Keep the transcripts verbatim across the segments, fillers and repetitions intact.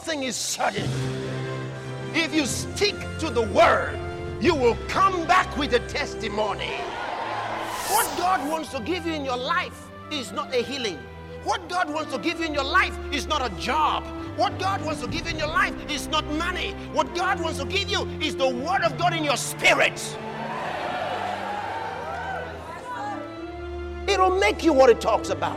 thing is certain. If you stick to the word, you will come back with a testimony. What God wants to give you in your life is not a healing. What God wants to give you in your life is not a job. What God wants to give you in your life is not money. What God wants to give you is the word of God in your spirit. It'll make you what it talks about.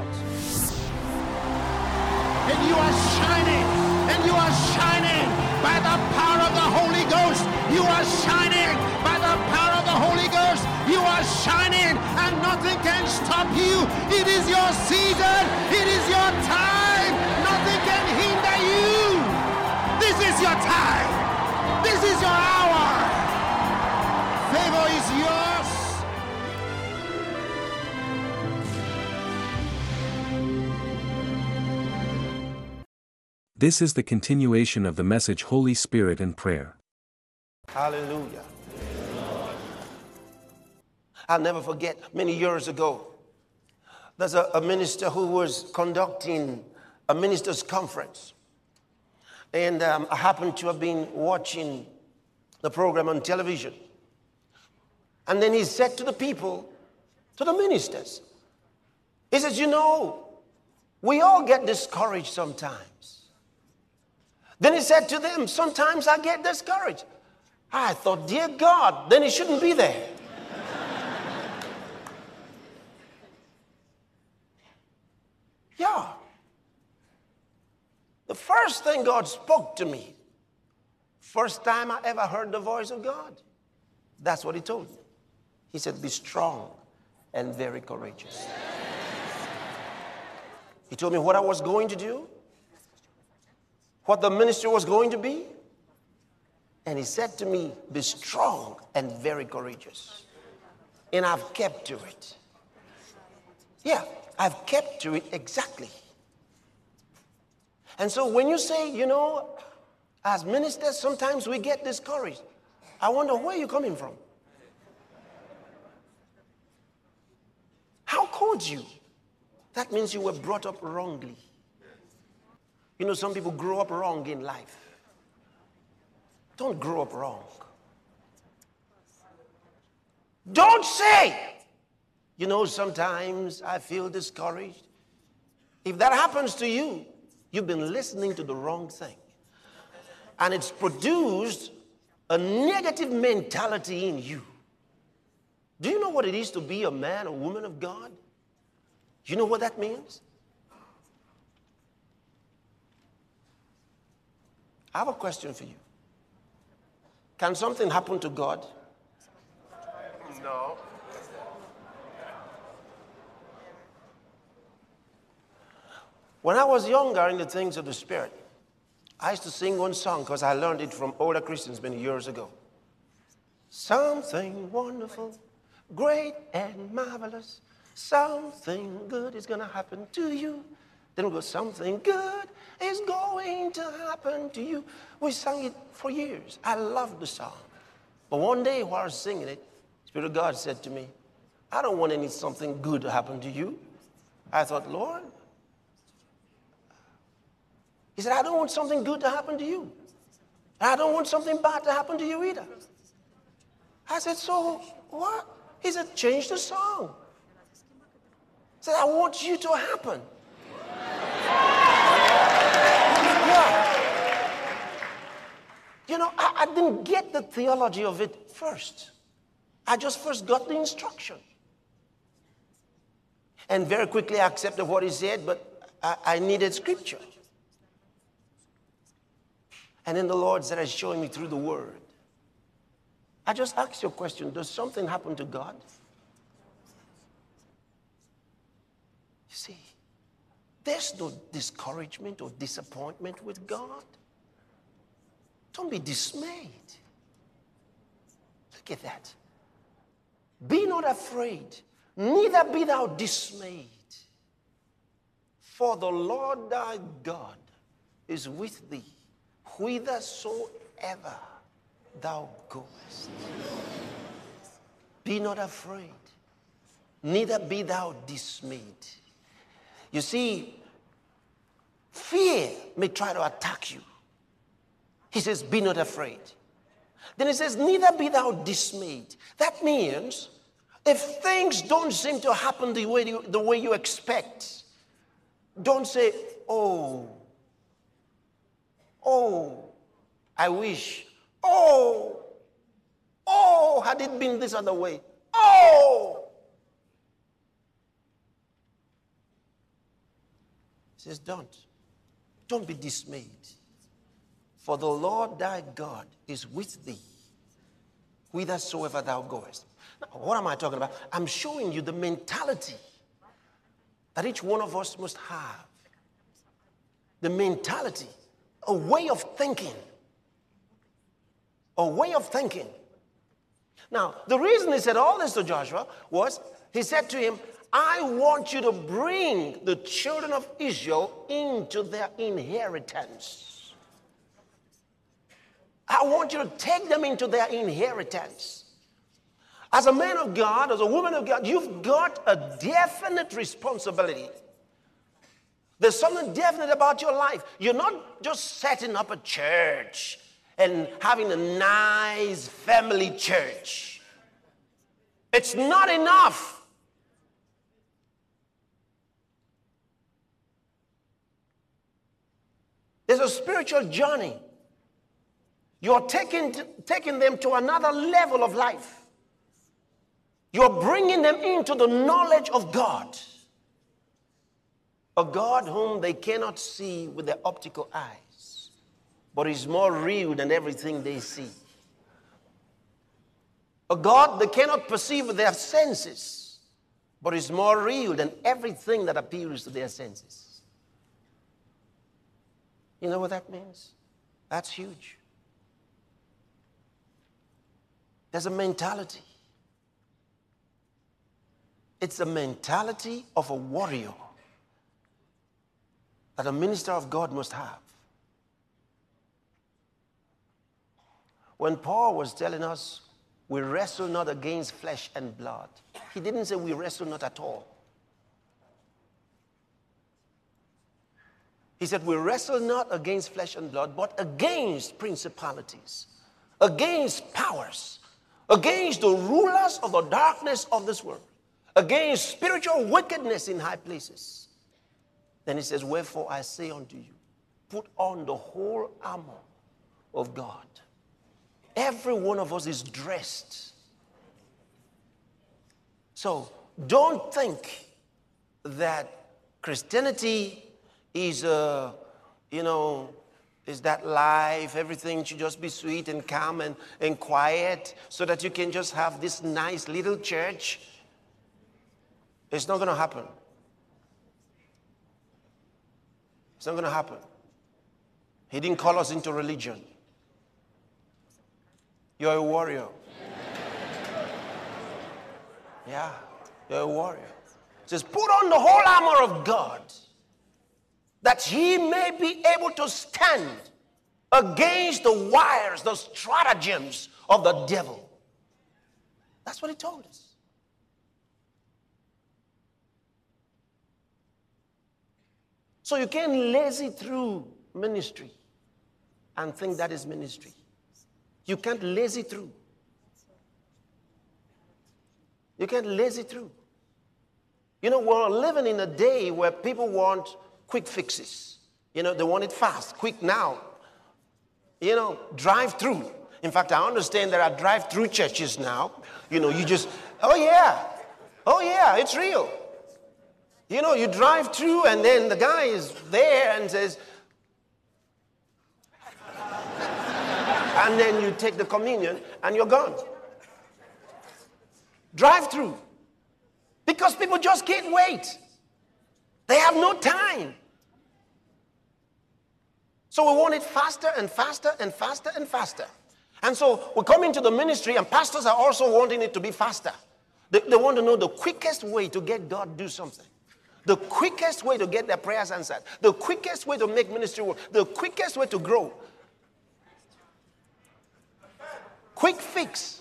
And you are shining, and you are shining by the power of the Holy Ghost. You are shining by the power of the Holy Ghost. You are shining, and nothing can stop you. It is your season. It is your time. Nothing can hinder you. This is your time. This is your hour. Favor is yours. This is the continuation of the message Holy Spirit and Prayer. Hallelujah. I'll never forget, many years ago, there's a, a minister who was conducting a minister's conference. And um, I happened to have been watching the program on television. And then he said to the people, to the ministers, he says, you know, we all get discouraged sometimes. Then he said to them, sometimes I get discouraged. I thought, dear God, then he shouldn't be there. Yeah. The first thing God spoke to me, first time I ever heard the voice of God, that's what he told me. He said, be strong and very courageous. He told me what I was going to do, what the ministry was going to be. And he said to me, be strong and very courageous. And I've kept to it. Yeah, I've kept to it exactly. And so when you say, you know, as ministers, sometimes we get discouraged. I wonder where you're coming from. How could you? That means you were brought up wrongly. You know, some people grow up wrong in life. Don't grow up wrong. Don't say, you know, sometimes I feel discouraged. If that happens to you, you've been listening to the wrong thing. And it's produced a negative mentality in you. Do you know what it is to be a man or woman of God? Do you know what that means? I have a question for you. Can something happen to God? No. When I was younger in the things of the Spirit, I used to sing one song because I learned it from older Christians many years ago. Something wonderful, great and marvelous, something good is going to happen to you. Then we go, something good is going to happen to you. We sang it for years. I loved the song. But one day while I was singing it, the Spirit of God said to me, I don't want any something good to happen to you. I thought, Lord. He said, I don't want something good to happen to you. I don't want something bad to happen to you either. I said, so what? He said, change the song. He said, I want you to happen. Yeah. You know, I, I didn't get the theology of it first. I just first got the instruction. And very quickly I accepted what he said, but I, I needed scripture. And then the Lord started showing me through the word. I just asked you a question. Does something happen to God? You see, there's no discouragement or disappointment with God. Don't be dismayed. Look at that. Be not afraid, neither be thou dismayed. For the Lord thy God is with thee, whithersoever thou goest. Be not afraid, neither be thou dismayed. You see, fear may try to attack you. He says, be not afraid. Then he says, neither be thou dismayed. That means if things don't seem to happen the way you, the way you expect, don't say, oh, oh, I wish, oh, oh, had it been this other way, oh. He says, don't, don't be dismayed. For the Lord thy God is with thee, whithersoever thou goest. Now, what am I talking about? I'm showing you the mentality that each one of us must have. The mentality, a way of thinking. A way of thinking. Now, the reason he said all this to Joshua was, he said to him, I want you to bring the children of Israel into their inheritance. I want you to take them into their inheritance. As a man of God, as a woman of God, you've got a definite responsibility. There's something definite about your life. You're not just setting up a church and having a nice family church. It's not enough. There's a spiritual journey. You're taking, taking them to another level of life. You're bringing them into the knowledge of God. A God whom they cannot see with their optical eyes, but is more real than everything they see. A God they cannot perceive with their senses, but is more real than everything that appeals to their senses. You know what that means? That's huge. There's a mentality. It's a mentality of a warrior that a minister of God must have. When Paul was telling us, we wrestle not against flesh and blood, he didn't say we wrestle not at all. He said, we wrestle not against flesh and blood, but against principalities, against powers, against the rulers of the darkness of this world, against spiritual wickedness in high places. Then he says, wherefore I say unto you, put on the whole armor of God. Every one of us is dressed. So don't think that Christianity is, uh, you know, is that life, everything should just be sweet and calm and, and quiet so that you can just have this nice little church. It's not going to happen. It's not going to happen. He didn't call us into religion. You're a warrior. Yeah, you're a warrior. It says, put on the whole armor of God, that ye may be able to stand against the wires, the stratagems of the devil. That's what he told us. So you can't lazy through ministry and think that is ministry. You can't lazy through. You can't lazy through. You know, we're living in a day where people want quick fixes. You know, they want it fast, quick now. You know, drive through. In fact, I understand there are drive through churches now. You know, you just, oh yeah, oh yeah, it's real. You know, you drive through and then the guy is there and says, and then you take the communion and you're gone. Drive through. Because people just can't wait. They have no time. So we want it faster and faster and faster and faster. And so we come into the ministry and pastors are also wanting it to be faster. They, they want to know the quickest way to get God to do something. The quickest way to get their prayers answered. The quickest way to make ministry work. The quickest way to grow. Quick fix.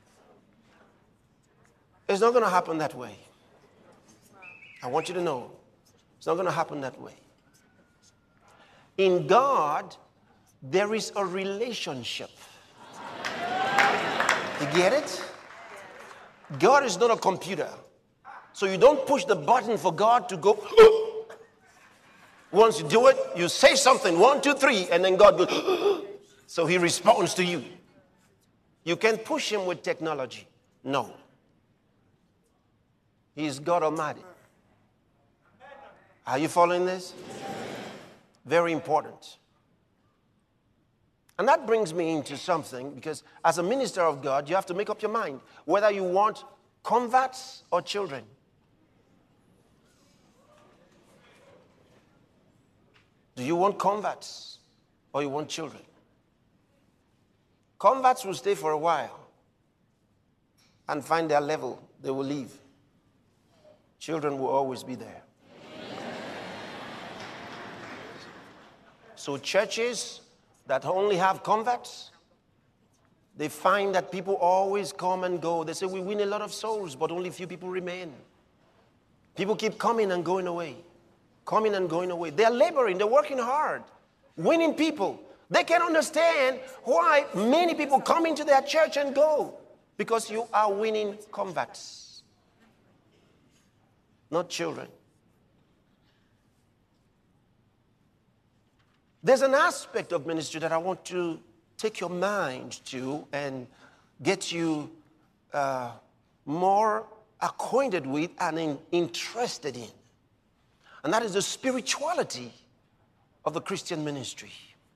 It's not going to happen that way. I want you to know, it's not going to happen that way. In God, There is a relationship. You get it? God is not a computer. So you don't push the button for God to go. Once you do it, you say something, one, two, three, and then God goes. So he responds to you. You can push him with technology. No. He is God Almighty. Are you following this? Very important. And that brings me into something, because as a minister of God, you have to make up your mind whether you want converts or children. Do you want converts or you want children? Converts will stay for a while and find their level. They will leave. Children will always be there. So churches that only have converts, they find that people always come and go. They say, we win a lot of souls, but only few people remain. People keep coming and going away. Coming and going away. They're laboring, they're working hard, winning people. They can understand why many people come into their church and go. Because you are winning converts, not children. There's an aspect of ministry that I want to take your mind to and get you uh, more acquainted with and in, interested in. And that is the spirituality of the Christian ministry.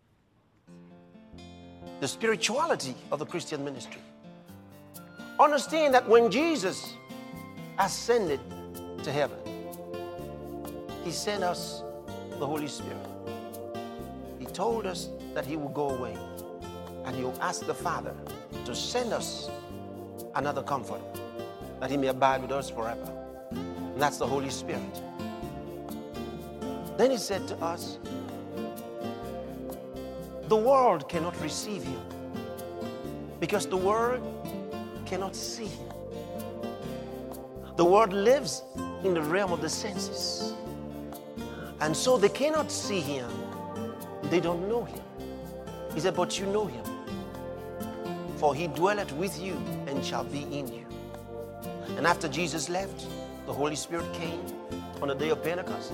The spirituality of the Christian ministry. Understand that when Jesus ascended to heaven, he sent us the Holy Spirit. He told us that he will go away and he will ask the Father to send us another comforter, that he may abide with us forever. And that's the Holy Spirit. Then he said to us, the world cannot receive him because the world cannot see him. The world lives in the realm of the senses. And so they cannot see him. They don't know him. He said, but you know him. For he dwelleth with you and shall be in you. And after Jesus left, the Holy Spirit came on the day of Pentecost.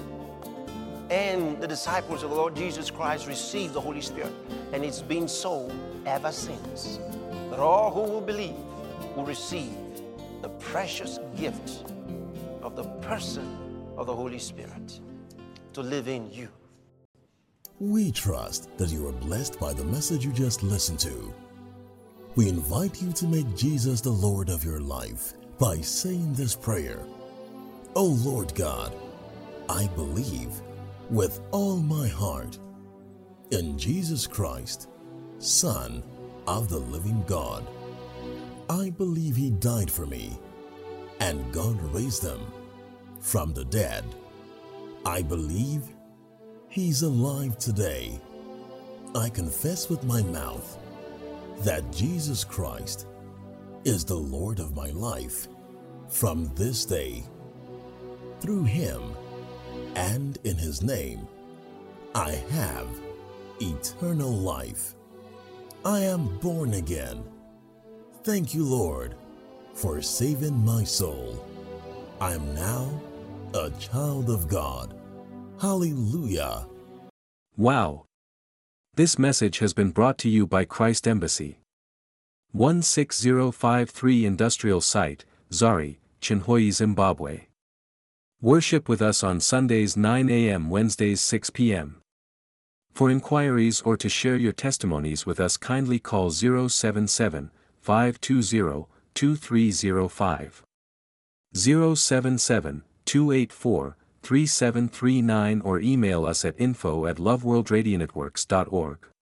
And the disciples of the Lord Jesus Christ received the Holy Spirit. And it's been so ever since. That all who will believe will receive the precious gift of the person of the Holy Spirit to live in you. We trust that you are blessed by the message you just listened to. We invite you to make Jesus the Lord of your life by saying this prayer. O Lord God, I believe with all my heart in Jesus Christ, Son of the living God. I believe he died for me and God raised him from the dead. I believe he's alive today. I confess with my mouth that Jesus Christ is the Lord of my life from this day. Through him and in his name, I have eternal life. I am born again. Thank you, Lord, for saving my soul. I am now a child of God. Hallelujah. Wow! This message has been brought to you by Christ Embassy. one six zero five three Industrial Site, Zari, Chinhoyi, Zimbabwe. Worship with us on Sundays nine a m Wednesdays six p m For inquiries or to share your testimonies with us, kindly call zero seven seven, five two zero, two three zero five. zero seven seven, two eight four, three seven three nine or email us at info at loveworldradionetworks dot org.